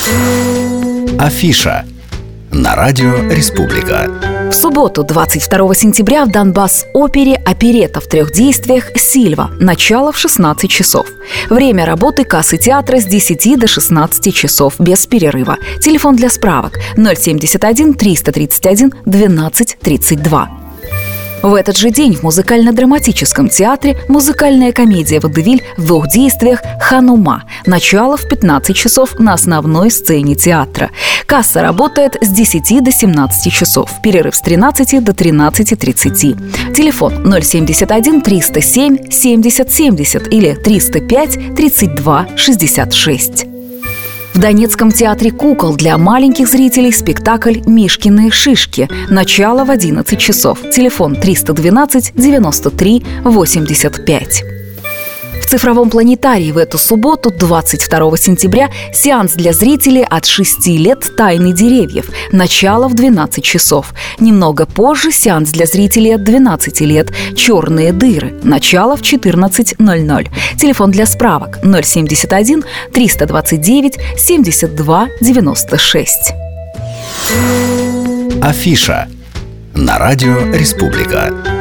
Афиша на радио «Республика». В субботу, 22 сентября, в Донбасс-опере оперетта в 3 действиях «Сильва». Начало в 16 часов. Время работы кассы театра с 10 до 16 часов, без перерыва. Телефон для справок 071 331 12 32. В этот же день в музыкально-драматическом театре музыкальная комедия «Водевиль» в 2 действиях «Ханума». Начало в 15 часов на основной сцене театра. Касса работает с 10 до 17 часов. Перерыв с 13 до 13:30. Телефон 071 307 70 70 или 305 32 66. В Донецком театре кукол для маленьких зрителей спектакль «Мишкины шишки». Начало в 11 часов. Телефон 312 93 85. В цифровом планетарии в эту субботу, 22 сентября, сеанс для зрителей от 6 лет «Тайны деревьев». Начало в 12 часов. Немного позже сеанс для зрителей от 12 лет «Черные дыры». Начало в 14:00. Телефон для справок 071 329 72 96. Афиша на радио «Республика».